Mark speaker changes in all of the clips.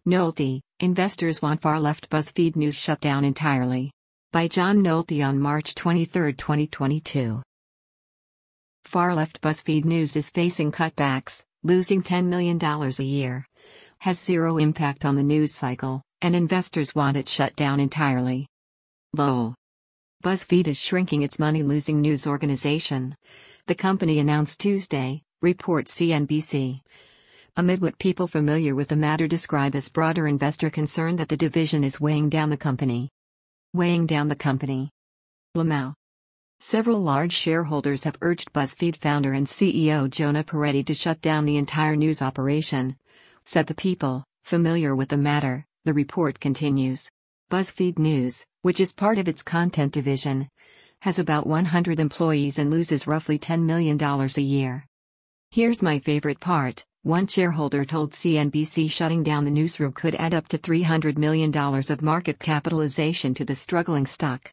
Speaker 1: Nolte, investors want far-left BuzzFeed News shut down entirely. By John Nolte on March 23, 2022. Far-left BuzzFeed News is facing cutbacks, losing $10 million a year. Has zero impact on the news cycle, and investors want it shut down entirely. Lol. BuzzFeed is shrinking its money-losing news organization. The company announced Tuesday, reports CNBC. Amid what people familiar with the matter describe as broader investor concern that the division is weighing down the company. Weighing down the company. Lamau. Several large shareholders have urged BuzzFeed founder and CEO Jonah Peretti to shut down the entire news operation, said the people familiar with the matter. The report continues. BuzzFeed News, which is part of its content division, has about 100 employees and loses roughly $10 million a year. Here's my favorite part. One shareholder told CNBC shutting down the newsroom could add up to $300 million of market capitalization to the struggling stock.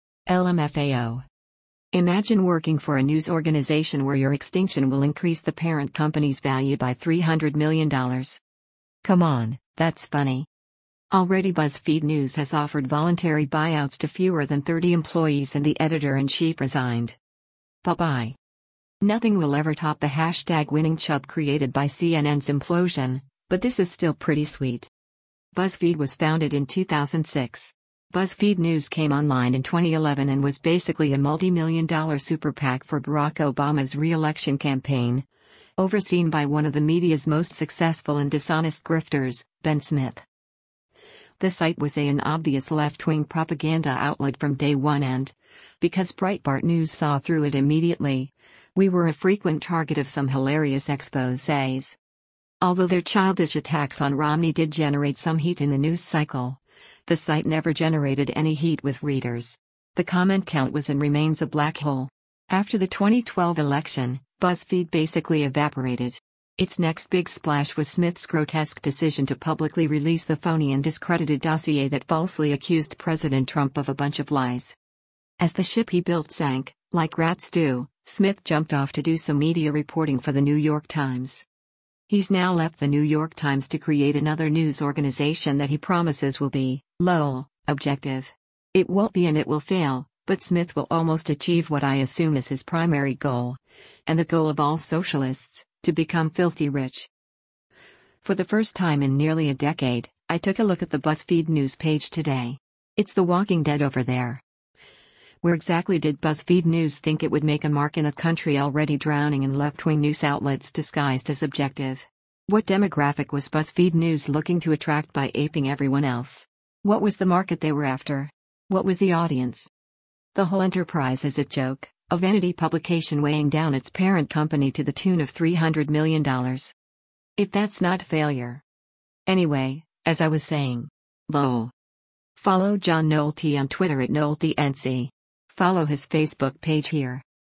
Speaker 1: LMFAO. Imagine working for a news organization where your extinction will increase the parent company's value by $300 million. Come on, that's funny. Already BuzzFeed News has offered voluntary buyouts to fewer than 30 employees and the editor-in-chief resigned. Bye-bye. Nothing will ever top the hashtag winning chub created by CNN's implosion, but this is still pretty sweet. BuzzFeed was founded in 2006. BuzzFeed News came online in 2011 and was basically a multi-million-dollar super PAC for Barack Obama's re-election campaign, overseen by one of the media's most successful and dishonest grifters, Ben Smith. The site was an obvious left-wing propaganda outlet from day one and, because Breitbart News saw through it immediately, we were a frequent target of some hilarious exposés. Although their childish attacks on Romney did generate some heat in the news cycle, the site never generated any heat with readers. The comment count was and remains a black hole. After the 2012 election, BuzzFeed basically evaporated. Its next big splash was Smith's grotesque decision to publicly release the phony and discredited dossier that falsely accused President Trump of a bunch of lies. As the ship he built sank, like rats do, Smith jumped off to do some media reporting for the New York Times. He's now left the New York Times to create another news organization that he promises will be, lol, objective. It won't be and it will fail, but Smith will almost achieve what I assume is his primary goal, and the goal of all socialists, to become filthy rich. For the first time in nearly a decade, I took a look at the BuzzFeed News page today. It's The Walking Dead over there. Where exactly did BuzzFeed News think it would make a mark in a country already drowning in left-wing news outlets disguised as objective? What demographic was BuzzFeed News looking to attract by aping everyone else? What was the market they were after? What was the audience? The whole enterprise is a joke, a vanity publication weighing down its parent company to the tune of $300 million. If that's not failure. Anyway, as I was saying. Lol. Follow John Nolte on Twitter at NolteNC. Follow his Facebook page here.